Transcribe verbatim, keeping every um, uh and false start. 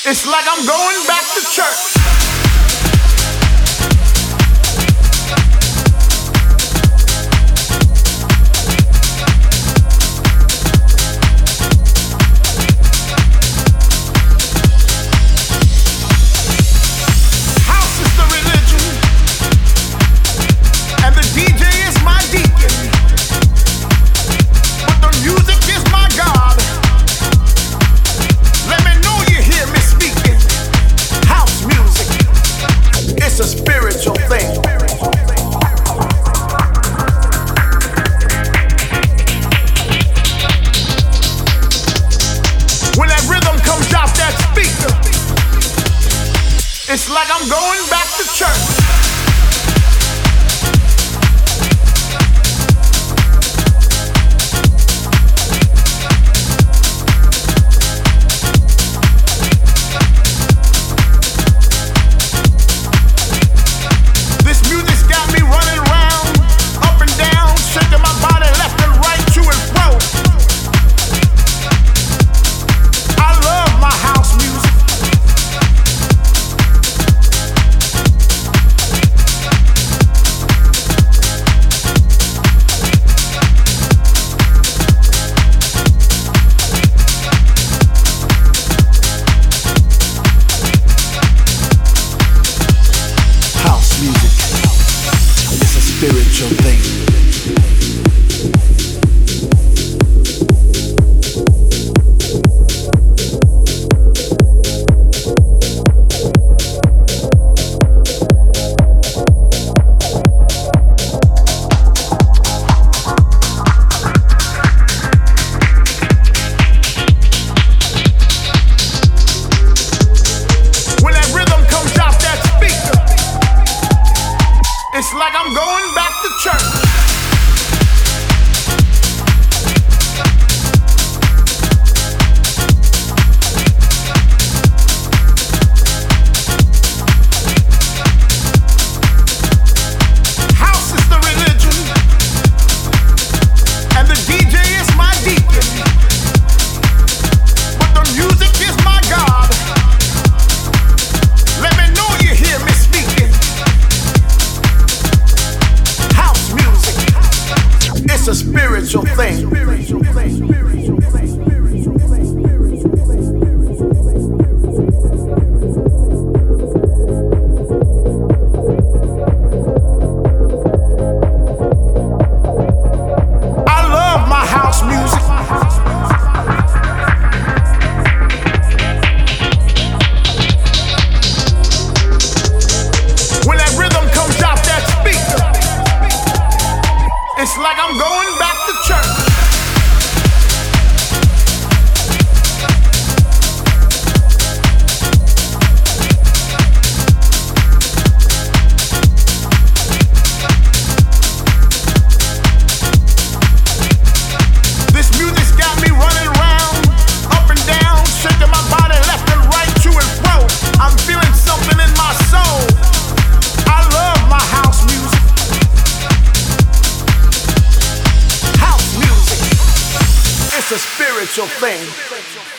It's like I'm going back to church. House is the religion, and the D J is my deacon, but the music is my God. Let me know you hear me speaking. House music, it's a spiritual thing. When that rhythm comes off that speaker, it's like I'm going back to church. Spiritual thing. When that rhythm comes off that speaker, it's like I'm going back to church. House is the religion, and the D J is my deacon, but the music is my God. Let me know you hear me speaking. House music, it's a spiritual thing. I love my house music. When that rhythm comes off that speaker, it's like I'm going back to church. This music's got me running around, up and down, shaking my body left and right, to and fro. I'm feeling something in my soul. I love my house music. House music, it's a spiritual thing.